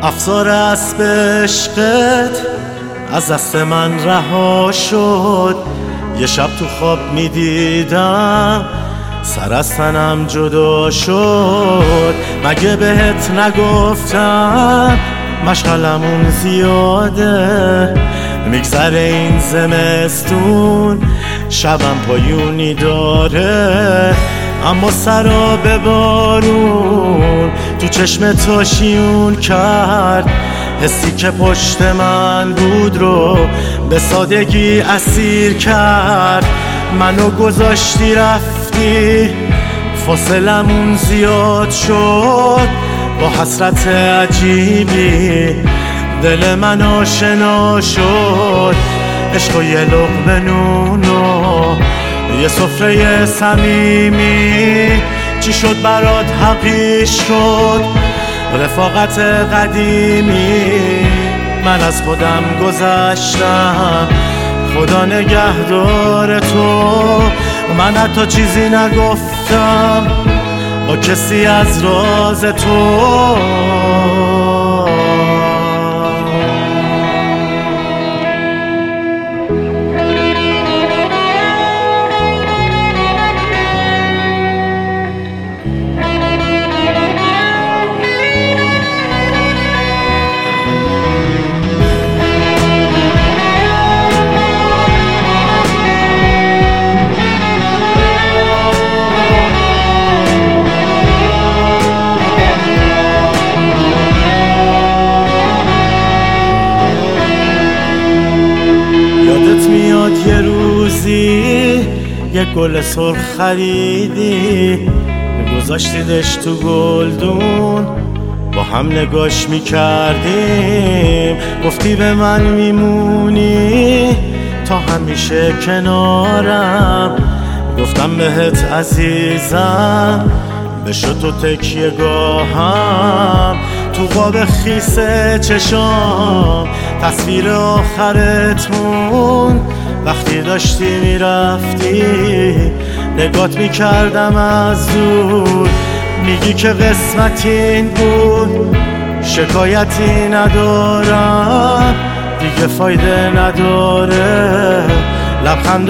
افسار اسب عشقت از دست من رها شد. یه شب تو خواب میدیدم سر از تنم جدا شد. مگه بهت نگفتم مشغلمون زیاده، میگذره این زمستون شبم پایونی داره. اما سراب بارون تو چشم تو شیون کرد، حسی که پشت من بود رو به سادگی اسیر کرد. منو گذاشتی رفتی، فاصلمون زیاد شد. با حسرت عجیبی دل من آشنا شد. عشق و یه لقمه نون و یه سفره صمیمی، چی شد برات حقیر شد رفاقت قدیمی. من از خودم گذشتم، خدا نگهدار تو. من حتی چیزی نگفتم با کسی از راز تو. یه روزی یه گل سرخ خریدی، گذاشتیدش تو گلدون با هم نگاش میکردیم. گفتی به من میمونی تا همیشه کنارم. گفتم بهت عزیزم بشو تو تکیه گاهم. تو قاب خیس چشام تصویر آخرت مون. وقتی داشتی میرفتی نگات میکردم از دور. میگی که قسمت این بود، شکایتی ندارم دیگه، فایده نداره لبخند و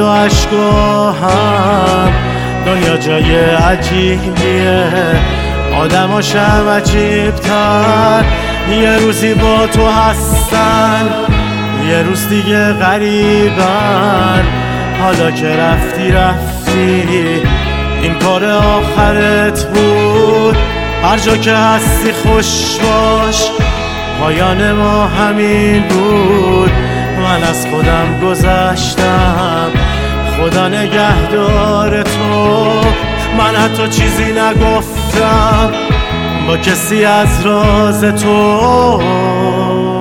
اشکاهم. دنیا جای عجیبیه، آدماشم عجیبتر. یه روزی با تو هستن، یه روز دیگه غریبن. حالا که رفتی این کار آخرت بود. هر جا که هستی خوش باش، پایان ما همین بود. من از خودم گذشتم، خدا نگهدار تو. من حتی چیزی نگفتم با کسی از راز تو.